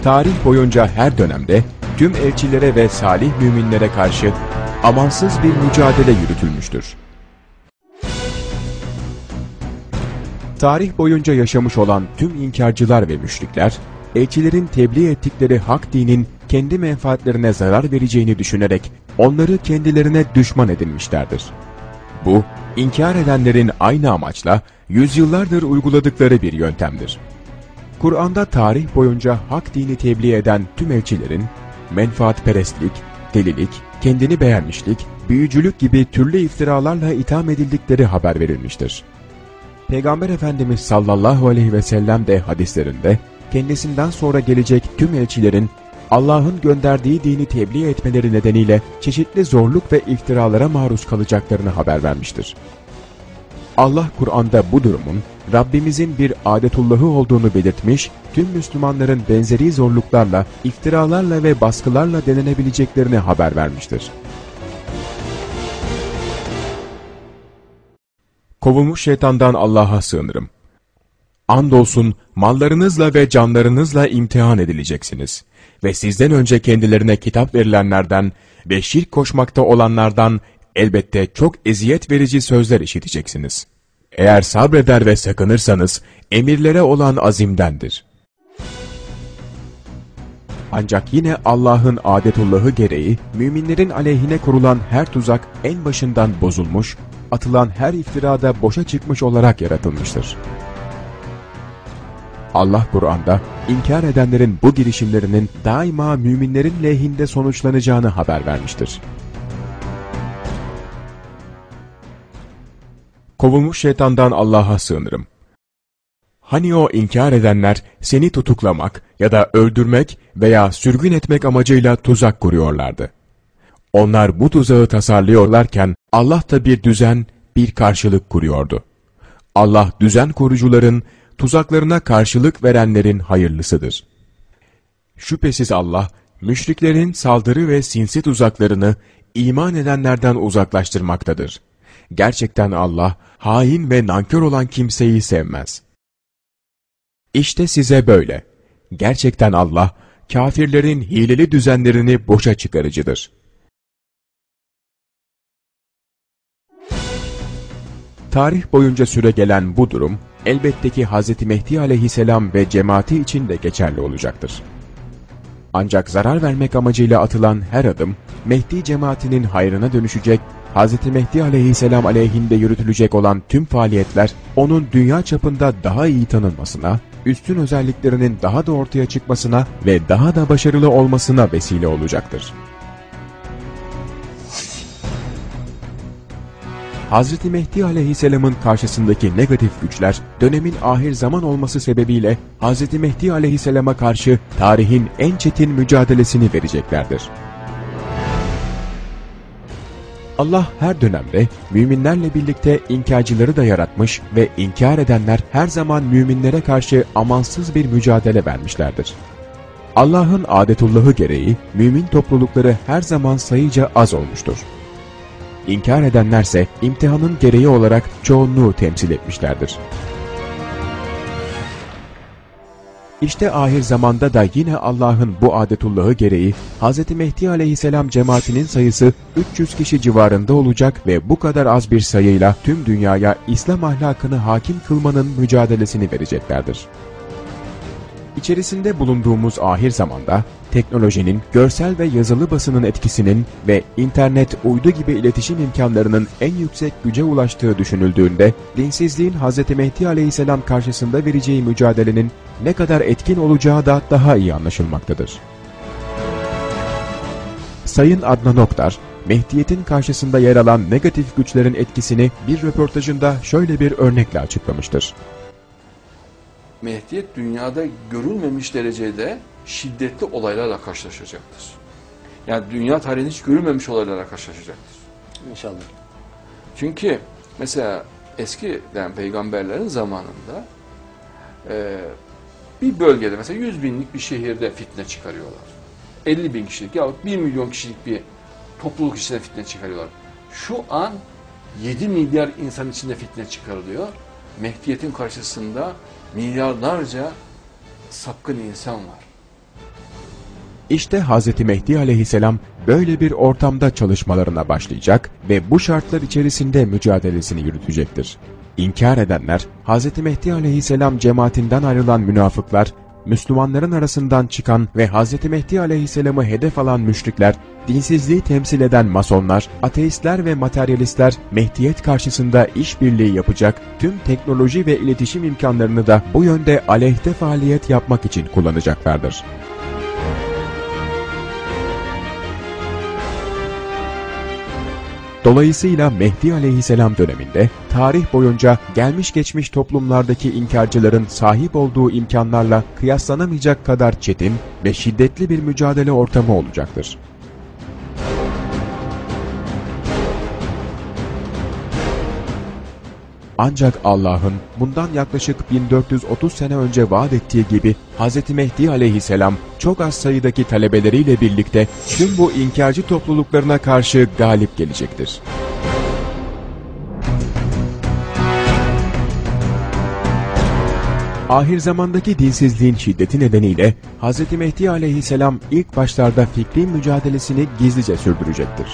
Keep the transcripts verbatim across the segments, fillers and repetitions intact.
Tarih boyunca her dönemde tüm elçilere ve salih müminlere karşı amansız bir mücadele yürütülmüştür. Tarih boyunca yaşamış olan tüm inkarcılar ve müşrikler, elçilerin tebliğ ettikleri hak dinin kendi menfaatlerine zarar vereceğini düşünerek onları kendilerine düşman edinmişlerdir. Bu, inkar edenlerin aynı amaçla yüzyıllardır uyguladıkları bir yöntemdir. Kur'an'da tarih boyunca hak dini tebliğ eden tüm elçilerin, menfaatperestlik, delilik, kendini beğenmişlik, büyücülük gibi türlü iftiralarla itham edildikleri haber verilmiştir. Peygamber Efendimiz sallallahu aleyhi ve sellem de hadislerinde, kendisinden sonra gelecek tüm elçilerin Allah'ın gönderdiği dini tebliğ etmeleri nedeniyle çeşitli zorluk ve iftiralara maruz kalacaklarını haber vermiştir. Allah Kur'an'da bu durumun Rabbimizin bir adetullahı olduğunu belirtmiş, tüm Müslümanların benzeri zorluklarla, iftiralarla ve baskılarla denenebileceklerini haber vermiştir. Kovulmuş şeytandan Allah'a sığınırım. Andolsun mallarınızla ve canlarınızla imtihan edileceksiniz. Ve sizden önce kendilerine kitap verilenlerden ve şirk koşmakta olanlardan elbette çok eziyet verici sözler işiteceksiniz. Eğer sabreder ve sakınırsanız emirlere olan azimdendir. Ancak yine Allah'ın adetullahı gereği müminlerin aleyhine kurulan her tuzak en başından bozulmuş, atılan her iftirada boşa çıkmış olarak yaratılmıştır. Allah Kur'an'da inkar edenlerin bu girişimlerinin daima müminlerin lehinde sonuçlanacağını haber vermiştir. Kovulmuş şeytandan Allah'a sığınırım. Hani o inkar edenler seni tutuklamak ya da öldürmek veya sürgün etmek amacıyla tuzak kuruyorlardı. Onlar bu tuzağı tasarlıyorlarken Allah da bir düzen, bir karşılık kuruyordu. Allah düzen kurucuların, tuzaklarına karşılık verenlerin hayırlısıdır. Şüphesiz Allah, müşriklerin saldırı ve sinsi tuzaklarını iman edenlerden uzaklaştırmaktadır. Gerçekten Allah, hain ve nankör olan kimseyi sevmez. İşte size böyle. Gerçekten Allah, kafirlerin hileli düzenlerini boşa çıkarıcıdır. Tarih boyunca süregelen bu durum, elbette ki Hz. Mehdi aleyhisselam ve cemaati için de geçerli olacaktır. Ancak zarar vermek amacıyla atılan her adım, Mehdi cemaatinin hayrına dönüşecek, Hz. Mehdi aleyhisselam aleyhinde yürütülecek olan tüm faaliyetler, onun dünya çapında daha iyi tanınmasına, üstün özelliklerinin daha da ortaya çıkmasına ve daha da başarılı olmasına vesile olacaktır. Hz. Mehdi aleyhisselamın karşısındaki negatif güçler, dönemin ahir zaman olması sebebiyle Hz. Mehdi aleyhisselama karşı tarihin en çetin mücadelesini vereceklerdir. Allah her dönemde müminlerle birlikte inkarcıları da yaratmış ve inkar edenler her zaman müminlere karşı amansız bir mücadele vermişlerdir. Allah'ın adetullahı gereği mümin toplulukları her zaman sayıca az olmuştur. İnkar edenlerse imtihanın gereği olarak çoğunluğu temsil etmişlerdir. İşte ahir zamanda da yine Allah'ın bu adetullahı gereği Hz. Mehdi aleyhisselam cemaatinin sayısı üç yüz kişi civarında olacak ve bu kadar az bir sayıyla tüm dünyaya İslam ahlakını hakim kılmanın mücadelesini vereceklerdir. İçerisinde bulunduğumuz ahir zamanda teknolojinin, görsel ve yazılı basının etkisinin ve internet, uydu gibi iletişim imkanlarının en yüksek güce ulaştığı düşünüldüğünde, dinsizliğin Hz. Mehdi aleyhisselam karşısında vereceği mücadelenin ne kadar etkin olacağı da daha iyi anlaşılmaktadır. Sayın Adnan Oktar, Mehdiyet'in karşısında yer alan negatif güçlerin etkisini bir röportajında şöyle bir örnekle açıklamıştır. Mehdiyet dünyada görülmemiş derecede şiddetli olaylarla karşılaşacaktır. Yani dünya tarihinde hiç görülmemiş olaylarla karşılaşacaktır. İnşallah. Çünkü mesela eskiden peygamberlerin zamanında e, bir bölgede mesela yüz binlik bir şehirde fitne çıkarıyorlar. elli bin kişilik ya bir milyon kişilik bir topluluk içinde fitne çıkarıyorlar. Şu an yedi milyar insan içinde fitne çıkarılıyor. Mehdiyet'in karşısında milyarlarca sapkın insan var. İşte Hz. Mehdi aleyhisselam böyle bir ortamda çalışmalarına başlayacak ve bu şartlar içerisinde mücadelesini yürütecektir. İnkar edenler, Hz. Mehdi aleyhisselam cemaatinden ayrılan münafıklar, Müslümanların arasından çıkan ve Hz. Mehdi aleyhisselamı hedef alan müşrikler, dinsizliği temsil eden masonlar, ateistler ve materyalistler Mehdiyet karşısında işbirliği yapacak, tüm teknoloji ve iletişim imkanlarını da bu yönde aleyhte faaliyet yapmak için kullanacaklardır. Dolayısıyla Mehdi aleyhisselam döneminde tarih boyunca gelmiş geçmiş toplumlardaki inkarcıların sahip olduğu imkanlarla kıyaslanamayacak kadar çetin ve şiddetli bir mücadele ortamı olacaktır. Ancak Allah'ın bundan yaklaşık bin dört yüz otuz sene önce vaat ettiği gibi Hz. Mehdi aleyhisselam çok az sayıdaki talebeleriyle birlikte tüm bu inkarcı topluluklarına karşı galip gelecektir. Ahir zamandaki dinsizliğin şiddeti nedeniyle Hz. Mehdi aleyhisselam ilk başlarda fikri mücadelesini gizlice sürdürecektir.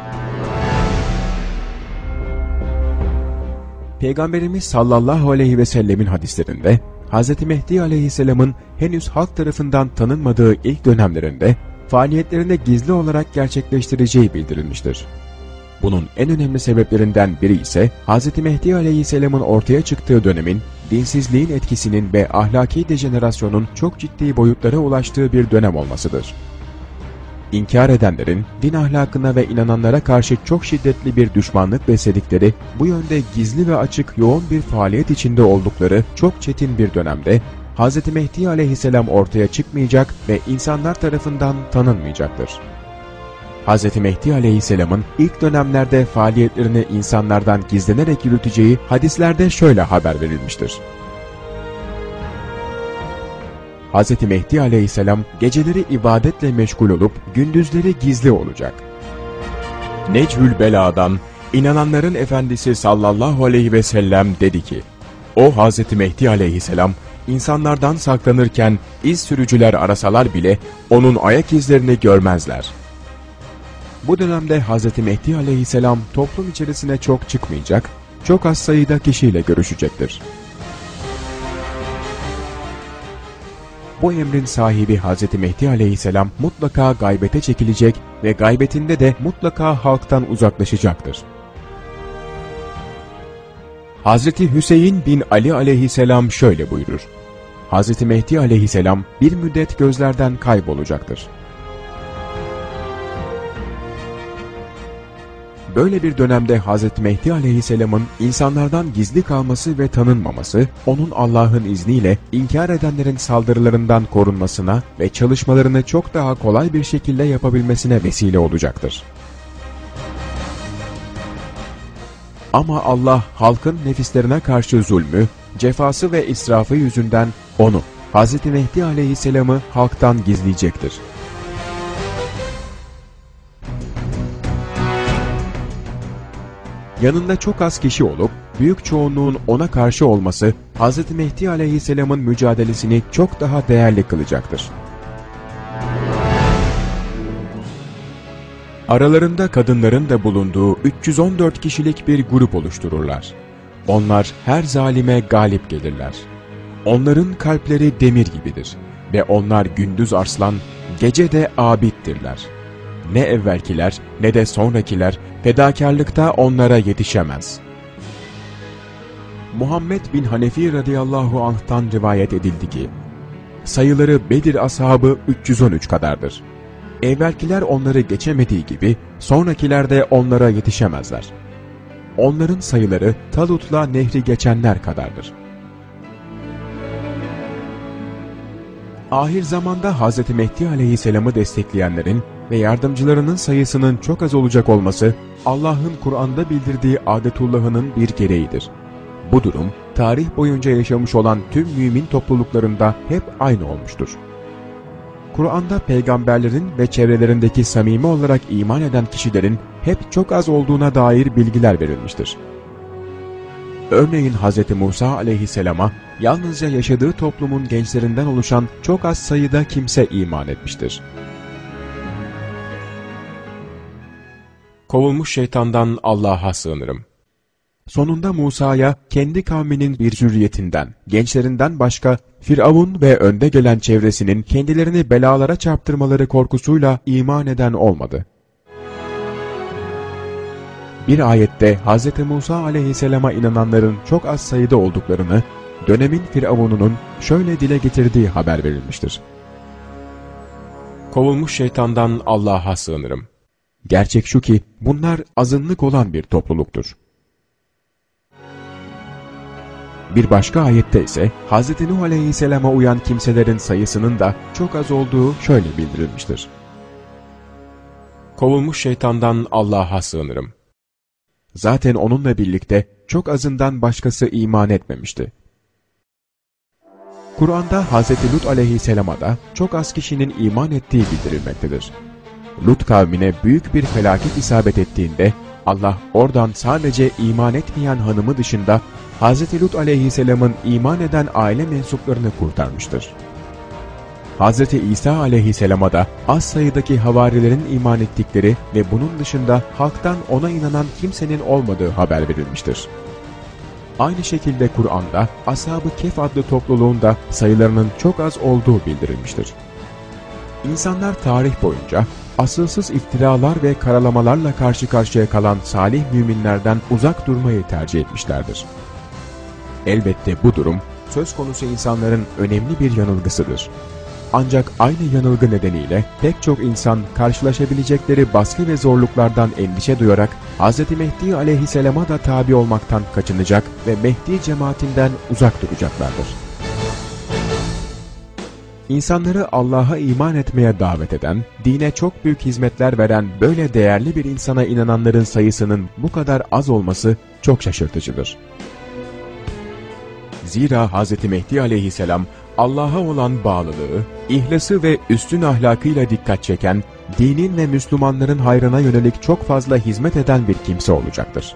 Peygamberimiz sallallahu aleyhi ve sellemin hadislerinde Hz. Mehdi aleyhisselamın henüz halk tarafından tanınmadığı ilk dönemlerinde faaliyetlerini gizli olarak gerçekleştireceği bildirilmiştir. Bunun en önemli sebeplerinden biri ise Hz. Mehdi aleyhisselamın ortaya çıktığı dönemin dinsizliğin etkisinin ve ahlaki dejenerasyonun çok ciddi boyutlara ulaştığı bir dönem olmasıdır. İnkar edenlerin din ahlakına ve inananlara karşı çok şiddetli bir düşmanlık besledikleri, bu yönde gizli ve açık yoğun bir faaliyet içinde oldukları çok çetin bir dönemde Hz. Mehdi aleyhisselam ortaya çıkmayacak ve insanlar tarafından tanınmayacaktır. Hz. Mehdi aleyhisselamın ilk dönemlerde faaliyetlerini insanlardan gizlenerek yürüteceği hadislerde şöyle haber verilmiştir. Hz. Mehdi aleyhisselam geceleri ibadetle meşgul olup gündüzleri gizli olacak. Necvül Bela'dan inananların efendisi sallallahu aleyhi ve sellem dedi ki, o Hz. Mehdi aleyhisselam insanlardan saklanırken iz sürücüler arasalar bile onun ayak izlerini görmezler. Bu dönemde Hz. Mehdi aleyhisselam toplum içerisine çok çıkmayacak, çok az sayıda kişiyle görüşecektir. Bu emrin sahibi Hz. Mehdi aleyhisselam mutlaka gaybete çekilecek ve gaybetinde de mutlaka halktan uzaklaşacaktır. Hz. Hüseyin bin Ali aleyhisselam şöyle buyurur: Hz. Mehdi aleyhisselam bir müddet gözlerden kaybolacaktır. Böyle bir dönemde Hz. Mehdi aleyhisselamın insanlardan gizli kalması ve tanınmaması, onun Allah'ın izniyle inkar edenlerin saldırılarından korunmasına ve çalışmalarını çok daha kolay bir şekilde yapabilmesine vesile olacaktır. Ama Allah halkın nefislerine karşı zulmü, cefası ve israfı yüzünden onu, Hz. Mehdi aleyhisselamı halktan gizleyecektir. Yanında çok az kişi olup büyük çoğunluğun ona karşı olması Hz. Mehdi aleyhisselamın mücadelesini çok daha değerli kılacaktır. Aralarında kadınların da bulunduğu üç yüz on dört kişilik bir grup oluştururlar. Onlar her zalime galip gelirler. Onların kalpleri demir gibidir ve onlar gündüz arslan, gece de abiddirler. Ne evvelkiler ne de sonrakiler fedakarlıkta onlara yetişemez. Muhammed bin Hanefi radıyallahu anh'tan rivayet edildi ki, sayıları Bedir ashabı üç yüz on üç kadardır. Evvelkiler onları geçemediği gibi sonrakiler de onlara yetişemezler. Onların sayıları Talut'la nehri geçenler kadardır. Ahir zamanda Hz. Mehdi aleyhisselamı destekleyenlerin ve yardımcılarının sayısının çok az olacak olması, Allah'ın Kur'an'da bildirdiği adetullahının bir gereğidir. Bu durum, tarih boyunca yaşamış olan tüm mümin topluluklarında hep aynı olmuştur. Kur'an'da peygamberlerin ve çevrelerindeki samimi olarak iman eden kişilerin hep çok az olduğuna dair bilgiler verilmiştir. Örneğin Hz. Musa aleyhisselama yalnızca yaşadığı toplumun gençlerinden oluşan çok az sayıda kimse iman etmiştir. Kovulmuş şeytandan Allah'a sığınırım. Sonunda Musa'ya kendi kavminin bir zürriyetinden, gençlerinden başka Firavun ve önde gelen çevresinin kendilerini belalara çarptırmaları korkusuyla iman eden olmadı. Bir ayette Hz. Musa aleyhisselama inananların çok az sayıda olduklarını, dönemin Firavun'unun şöyle dile getirdiği haber verilmiştir. Kovulmuş şeytandan Allah'a sığınırım. Gerçek şu ki bunlar azınlık olan bir topluluktur. Bir başka ayette ise Hz. Nuh aleyhisselama uyan kimselerin sayısının da çok az olduğu şöyle bildirilmiştir. Kovulmuş şeytandan Allah'a sığınırım. Zaten onunla birlikte çok azından başkası iman etmemişti. Kur'an'da Hz. Lut aleyhisselama da çok az kişinin iman ettiği bildirilmektedir. Lut kavmine büyük bir felaket isabet ettiğinde Allah oradan sadece iman etmeyen hanımı dışında Hz. Lut aleyhisselamın iman eden aile mensuplarını kurtarmıştır. Hz. İsa aleyhisselama da az sayıdaki havarilerin iman ettikleri ve bunun dışında halktan ona inanan kimsenin olmadığı haber verilmiştir. Aynı şekilde Kur'an'da Ashab-ı Kehf adlı topluluğun da sayılarının çok az olduğu bildirilmiştir. İnsanlar tarih boyunca asılsız iftiralar ve karalamalarla karşı karşıya kalan salih müminlerden uzak durmayı tercih etmişlerdir. Elbette bu durum söz konusu insanların önemli bir yanılgısıdır. Ancak aynı yanılgı nedeniyle pek çok insan karşılaşabilecekleri baskı ve zorluklardan endişe duyarak Hz. Mehdi aleyhisselama da tabi olmaktan kaçınacak ve Mehdi cemaatinden uzak duracaklardır. İnsanları Allah'a iman etmeye davet eden, dine çok büyük hizmetler veren böyle değerli bir insana inananların sayısının bu kadar az olması çok şaşırtıcıdır. Zira Hz. Mehdi aleyhisselam Allah'a olan bağlılığı, ihlası ve üstün ahlakıyla dikkat çeken, dinin ve Müslümanların hayrına yönelik çok fazla hizmet eden bir kimse olacaktır.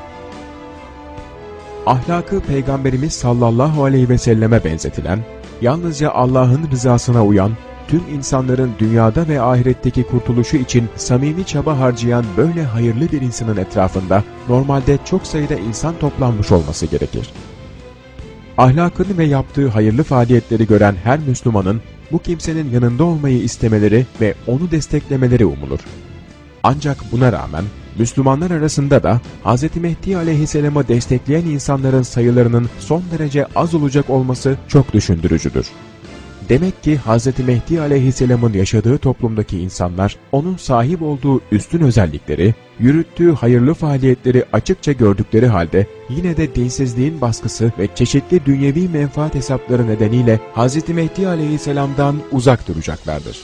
Ahlakı Peygamberimiz sallallahu aleyhi ve selleme benzetilen, yalnızca Allah'ın rızasına uyan, tüm insanların dünyada ve ahiretteki kurtuluşu için samimi çaba harcayan böyle hayırlı bir insanın etrafında normalde çok sayıda insan toplanmış olması gerekir. Ahlakını ve yaptığı hayırlı faaliyetleri gören her Müslümanın bu kimsenin yanında olmayı istemeleri ve onu desteklemeleri umulur. Ancak buna rağmen Müslümanlar arasında da Hz. Mehdi aleyhisselamı destekleyen insanların sayılarının son derece az olacak olması çok düşündürücüdür. Demek ki Hz. Mehdi aleyhisselamın yaşadığı toplumdaki insanlar onun sahip olduğu üstün özellikleri, yürüttüğü hayırlı faaliyetleri açıkça gördükleri halde yine de dinsizliğin baskısı ve çeşitli dünyevi menfaat hesapları nedeniyle Hz. Mehdi aleyhisselamdan uzak duracaklardır.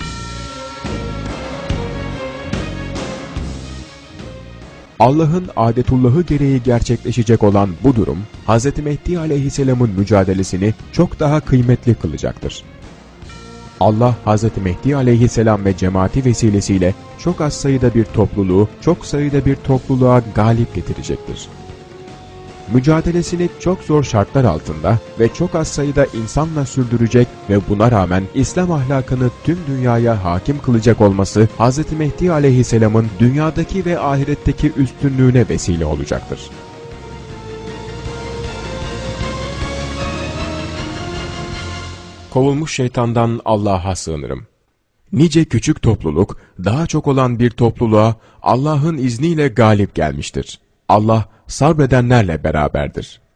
Allah'ın adetullahı gereği gerçekleşecek olan bu durum, Hz. Mehdi aleyhisselamın mücadelesini çok daha kıymetli kılacaktır. Allah, Hz. Mehdi aleyhisselam ve cemaati vesilesiyle çok az sayıda bir topluluğu, çok sayıda bir topluluğa galip getirecektir. Mücadelesini çok zor şartlar altında ve çok az sayıda insanla sürdürecek ve buna rağmen İslam ahlakını tüm dünyaya hakim kılacak olması Hz. Mehdi aleyhisselamın dünyadaki ve ahiretteki üstünlüğüne vesile olacaktır. Kovulmuş şeytandan Allah'a sığınırım. Nice küçük topluluk, daha çok olan bir topluluğa Allah'ın izniyle galip gelmiştir. Allah sabredenlerle beraberdir.